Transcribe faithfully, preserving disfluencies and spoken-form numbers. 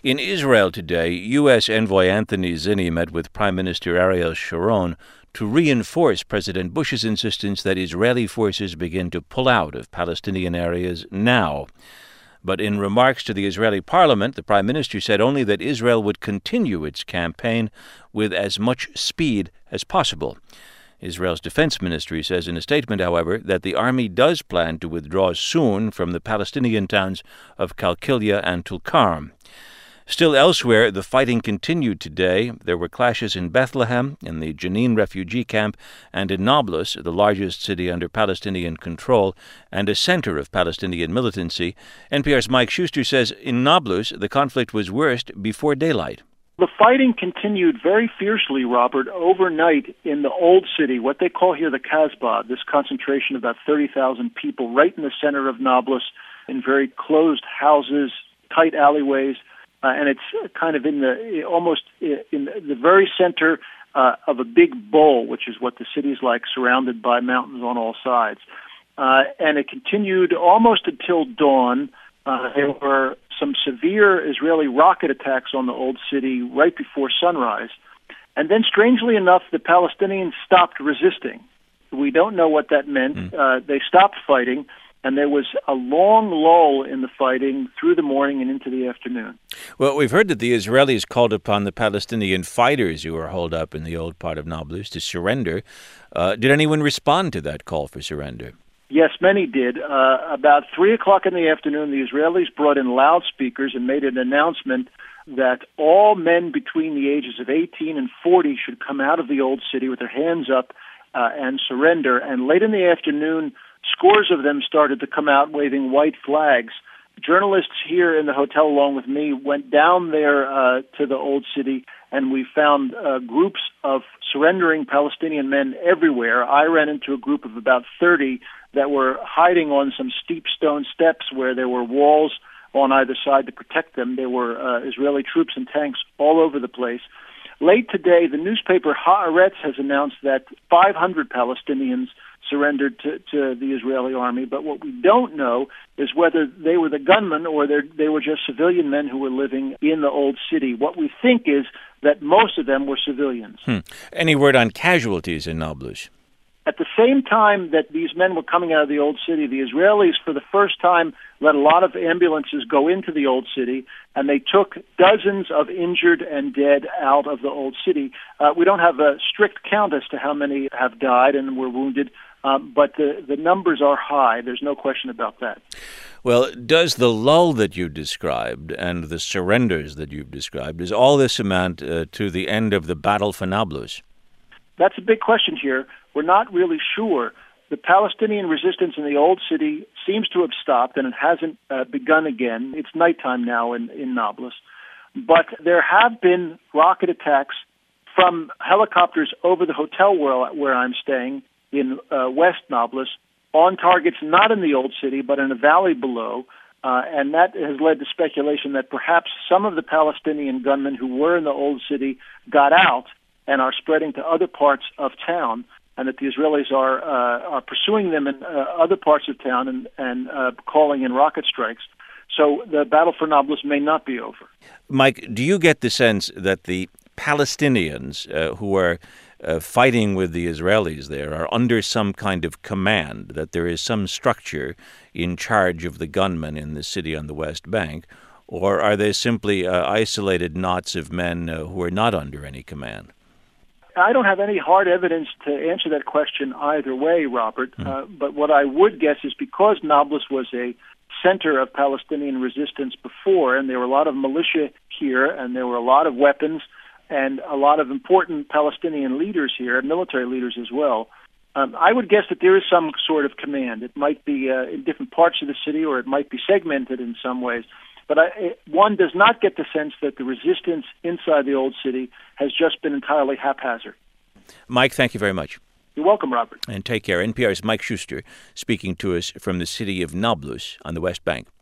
In Israel today, U S envoy Anthony Zinni met with Prime Minister Ariel Sharon to reinforce President Bush's insistence that Israeli forces begin to pull out of Palestinian areas now. But in remarks to the Israeli parliament, the Prime Minister said only that Israel would continue its campaign with as much speed as possible. Israel's defense ministry says in a statement, however, that the army does plan to withdraw soon from the Palestinian towns of Qalqilia and Tulkarm. Still elsewhere, the fighting continued today. There were clashes in Bethlehem, in the Jenin refugee camp, and in Nablus, the largest city under Palestinian control and a center of Palestinian militancy. N P R's Mike Schuster says in Nablus, the conflict was worst before daylight. The fighting continued very fiercely, Robert, overnight in the Old City, what they call here the Kasbah, this concentration of about thirty thousand people right in the center of Nablus, in very closed houses, tight alleyways. Uh, and it's kind of in the almost in the very center uh, of a big bowl, which is what the city's like, surrounded by mountains on all sides. Uh, and it continued almost until dawn. Uh, there were some severe Israeli rocket attacks on the Old City right before sunrise. And then, strangely enough, the Palestinians stopped resisting. We don't know what that meant. Mm. Uh, they stopped fighting. And there was a long lull in the fighting through the morning and into the afternoon. Well, we've heard that the Israelis called upon the Palestinian fighters who were holed up in the old part of Nablus to surrender. Uh, did anyone respond to that call for surrender? Yes, many did. Uh, about three o'clock in the afternoon, the Israelis brought in loudspeakers and made an announcement that all men between the ages of eighteen and forty should come out of the Old City with their hands up uh, and surrender. And late in the afternoon, scores of them started to come out waving white flags. Journalists here in the hotel, along with me, went down there uh, to the Old City, and we found uh, groups of surrendering Palestinian men everywhere. I ran into a group of about thirty that were hiding on some steep stone steps where there were walls on either side to protect them. There were uh, Israeli troops and tanks all over the place. Late today, the newspaper Haaretz has announced that five hundred Palestinians surrendered to, to the Israeli army, but what we don't know is whether they were the gunmen or they were just civilian men who were living in the Old City. What we think is that most of them were civilians. Hmm. Any word on casualties in Nablus? At the same time that these men were coming out of the Old City, the Israelis, for the first time, let a lot of ambulances go into the Old City, and they took dozens of injured and dead out of the Old City. Uh, we don't have a strict count as to how many have died and were wounded, um, but the, the numbers are high. There's no question about that. Well, does the lull that you described and the surrenders that you've described, does all this amount uh, to the end of the battle for Nablus? That's a big question here. We're not really sure. The Palestinian resistance in the Old City seems to have stopped, and it hasn't uh, begun again. It's nighttime now in, in Nablus. But there have been rocket attacks from helicopters over the hotel where, where I'm staying in uh, West Nablus on targets not in the Old City, but in a valley below. Uh, and that has led to speculation that perhaps some of the Palestinian gunmen who were in the Old City got out and are spreading to other parts of town, and that the Israelis are uh, are pursuing them in uh, other parts of town and, and uh, calling in rocket strikes. So the battle for Nablus may not be over. Mike, do you get the sense that the Palestinians uh, who are uh, fighting with the Israelis there are under some kind of command, that there is some structure in charge of the gunmen in the city on the West Bank, or are they simply uh, isolated knots of men uh, who are not under any command? I don't have any hard evidence to answer that question either way, Robert. Mm. Uh, but what I would guess is because Nablus was a center of Palestinian resistance before, and there were a lot of militia here, and there were a lot of weapons, and a lot of important Palestinian leaders here, military leaders as well, um, I would guess that there is some sort of command. It might be uh, in different parts of the city, or it might be segmented in some ways. But I, it, one does not get the sense that the resistance inside the Old City has just been entirely haphazard. Mike, thank you very much. You're welcome, Robert. And take care. N P R's Mike Schuster speaking to us from the city of Nablus on the West Bank.